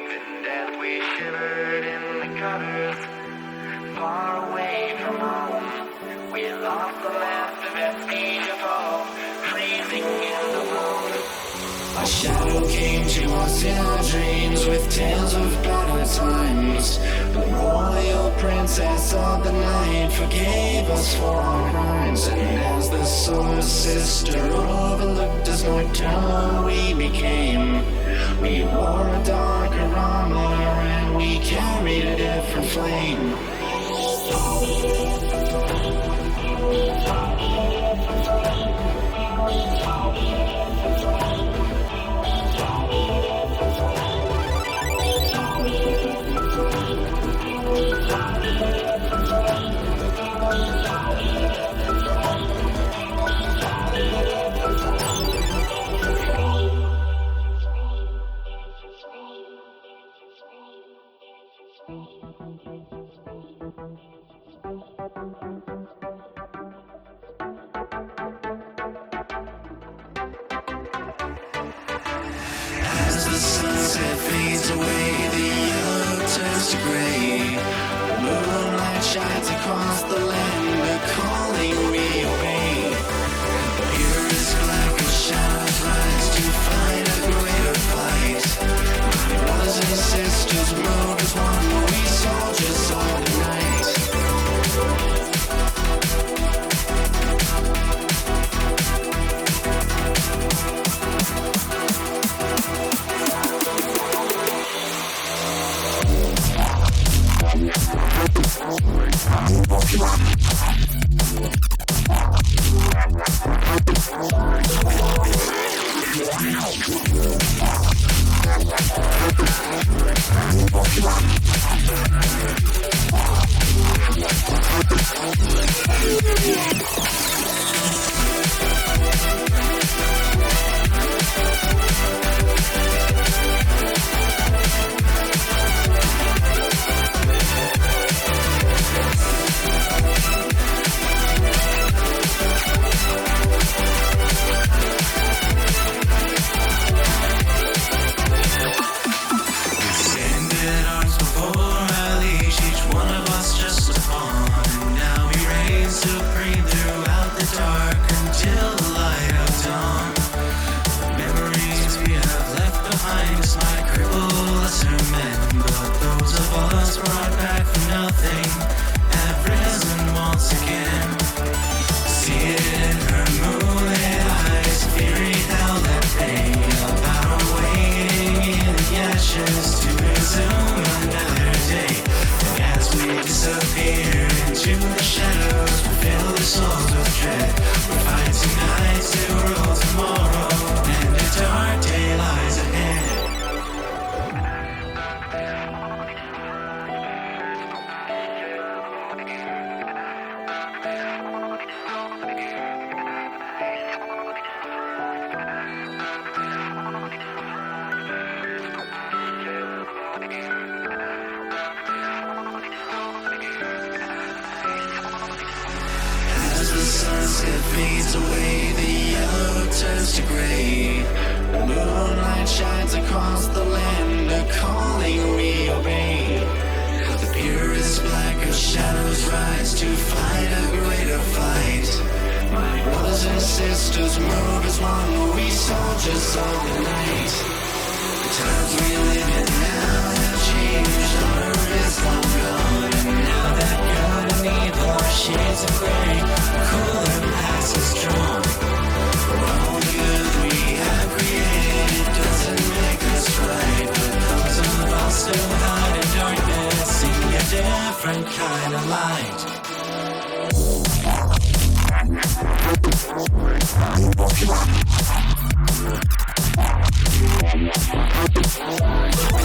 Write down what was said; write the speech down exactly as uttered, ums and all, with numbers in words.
sleep in death, we shivered in the gutters, far away from home. We lost the last of vestige of hope, freezing in the moon. A shadow came to us in our dreams with tales of better times. The royal princess of the night forgave us for our crimes, and as the solar sister overlooked us nocturnal we became. We wore a darker armor and we carried a different flame. As the sunset fades away, the yellow turns to gray. Moonlight shines across the land, a calling we obey. The purest black of shadows rise to fight a greater fight. My brothers and sisters rode as one, we soldiers of the night. Sunset fades away, the yellow turns to gray. The moonlight shines across the land, a calling we obey. The purest black of shadows rise to fight a greater fight. My brothers and sisters move as one, we soldiers of the night. The times we live in now have changed, our earth is long gone, and now that good and evil are shades of gray, a cooler mass is drawn. All the good we have created doesn't make us right, but those of us who hide in darkness see a different kind of light.